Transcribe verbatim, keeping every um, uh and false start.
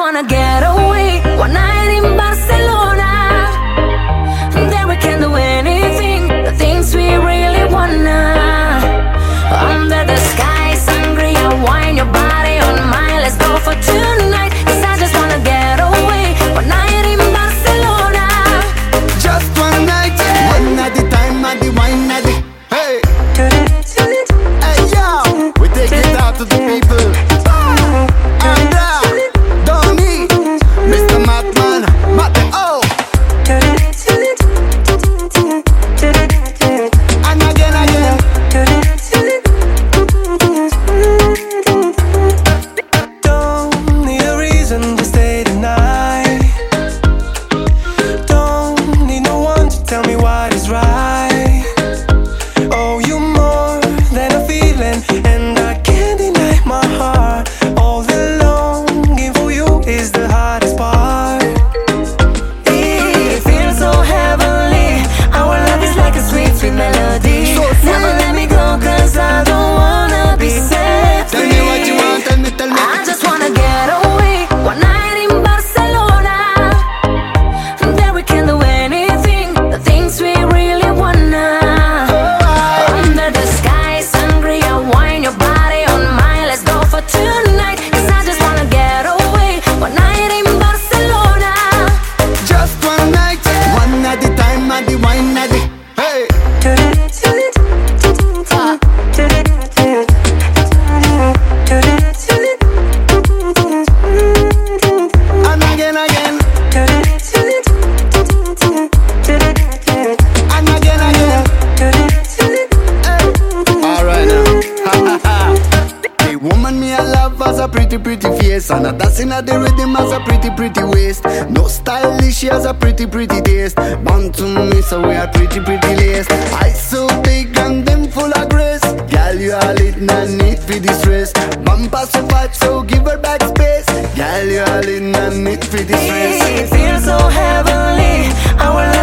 wanna get away. One night in Barcelona, there we can do anything, the things we really wanna. Under the sky, sangria, wine, your body on mine. Let's go for tonight, 'cause I just wanna get away. One night in Barcelona, just one night, yeah. One at the time, at the wine, at the hey. Hey yo, we take it out to the people. And uh, Donny, Mister Matman, Matman, oh. And again, again. Don't need a reason to stay tonight. Don't need no one to tell me what is right. Oh, you more than a feeling, and I can't deny my heart. All the longing for you is the hardest part. it feels so heavenly. Our love is like a sweet, sweet melody. So sweet. Never let me go, 'cause I don't wanna be set Tell free. me what you want, tell me, tell me. I just wanna get away. One night in Barcelona, there we can do anything, the things we really wanna. Under the sky, sangria, wine, your body on mine. Let's go for tonight, 'cause I just wanna get away. One night in Barcelona, Just one night, yeah. One at the time, at the wine, at the hey. And again, again. And again, again. Alright now. The woman me I love has a pretty, pretty face, and a dancing at the rhythm has a pretty, pretty waist. No stylish, she has a pretty, pretty taste. Bound to me, so we are pretty, pretty laced. Eyes so big and them full of grace. Girl, you all it, no need for distress. Bumper so fat, so give her back space. Girl, you all it, no need for distress. it feels so heavenly. Our